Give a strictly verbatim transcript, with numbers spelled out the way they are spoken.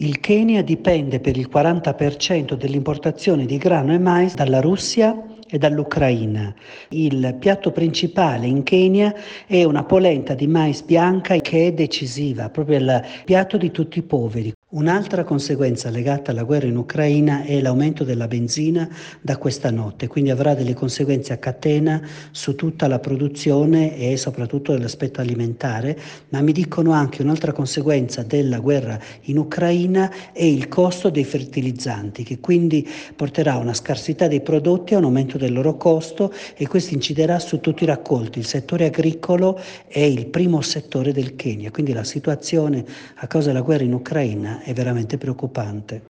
Il Kenya dipende per il quaranta per cento dell'importazione di grano e mais dalla Russia e dall'Ucraina. Il piatto principale in Kenya è una polenta di mais bianca che è decisiva, proprio il piatto di tutti i poveri. Un'altra conseguenza legata alla guerra in Ucraina è l'aumento della benzina da questa notte, quindi avrà delle conseguenze a catena su tutta la produzione e soprattutto dell'aspetto alimentare, ma mi dicono anche un'altra conseguenza della guerra in Ucraina è il costo dei fertilizzanti, che quindi porterà a una scarsità dei prodotti e a un aumento del loro costo, e questo inciderà su tutti i raccolti. Il settore agricolo è il primo settore del Kenya, quindi la situazione a causa della guerra in Ucraina è veramente preoccupante.